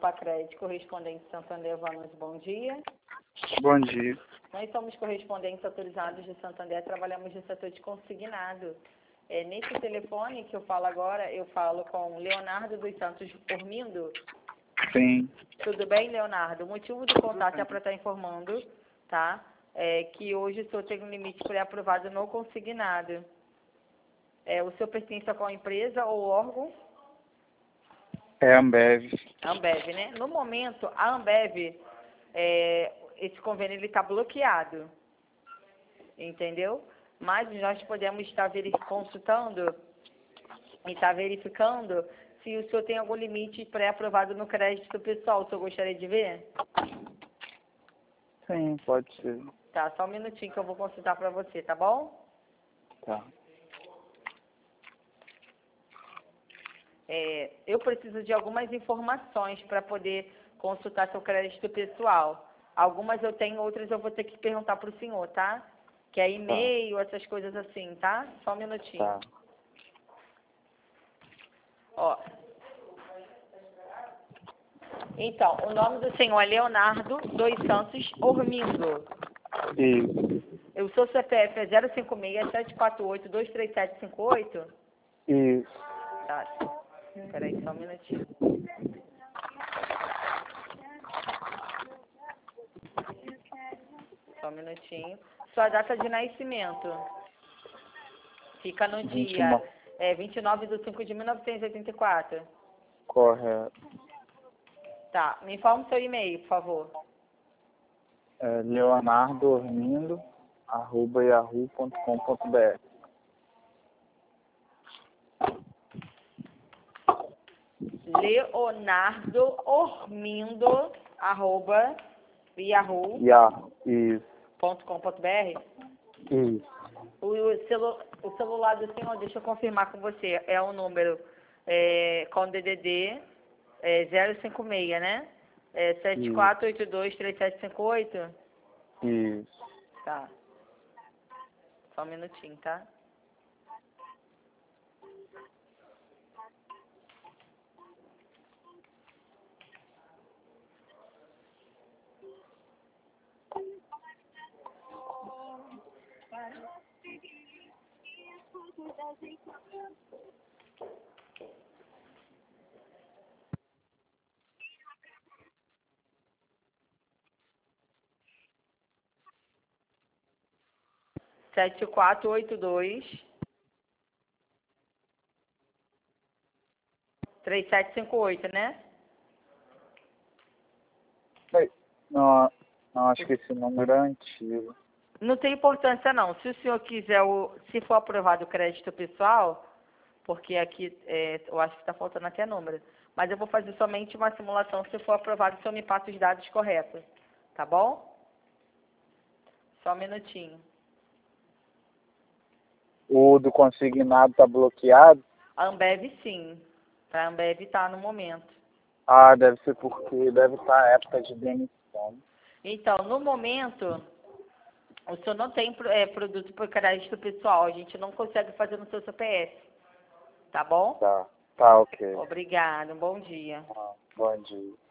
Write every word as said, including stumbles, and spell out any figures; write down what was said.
Facred, correspondente Santander Vanos, bom dia. Bom dia. Nós somos correspondentes autorizados de Santander, trabalhamos no setor de consignado. É, nesse telefone que eu falo agora, eu falo com Leonardo dos Santos Ormindo. Sim. Tudo bem, Leonardo? O motivo do contato é para estar informando, tá? É, que hoje o senhor tem um limite pré-aprovado no consignado. É, o senhor pertence a qual empresa ou órgão? É Ambev. Ambev, né? No momento, a Ambev, é, esse convênio ele está bloqueado, entendeu? Mas nós podemos estar veri- consultando e estar verificando se o senhor tem algum limite pré-aprovado no crédito pessoal. O senhor gostaria de ver? Sim, pode ser. Tá, só um minutinho que eu vou consultar para você, tá bom? Tá. É, eu preciso de algumas informações para poder consultar seu crédito pessoal. Algumas eu tenho, outras eu vou ter que perguntar para o senhor, tá? Que é e-mail, essas coisas assim, tá? Só um minutinho. Tá. Ó. Então, o nome do senhor é Leonardo dos Santos Ormindo. Isso. O seu C P F é zero cinco seis, sete quatro oito, dois três sete cinco oito? Isso. Tá. Peraí, só um minutinho. Só um minutinho. Sua data de nascimento fica no vinte e dia nove. é, vinte e nove de cinco de mil novecentos e oitenta e quatro. Correto. Tá. Me informa o seu e-mail, por favor. É Leonardo Ormindo, arroba yahoo ponto com ponto br. Leonardo Ormindo, arroba yahoo Yahoo. Isso. ponto com ponto br. Isso. O, o, celu, o celular do senhor, deixa eu confirmar com você, é o número é, com D D D é, zero cinco seis, né? É, sete quatro oito dois, três sete cinco oito? Isso. Tá. Só um minutinho, tá? sete quatro oito dois, três sete cinco oito, né? Ei, Não, não, acho que esse número é antigo. Não tem importância não. Se o senhor quiser, o, se for aprovado o crédito pessoal, porque aqui é, eu acho que está faltando até número, mas eu vou fazer somente uma simulação. Se for aprovado, o senhor me passa os dados corretos, tá bom? Só um minutinho. O do consignado tá bloqueado? A Ambev sim, a Ambev está no momento. Ah, deve ser porque deve estar a época de demissão. Então, no momento, o senhor não tem é, produto por crédito pessoal, a gente não consegue fazer no seu C P F, tá bom? Tá. Tá, ok. Obrigada, um bom dia. Ah, bom dia.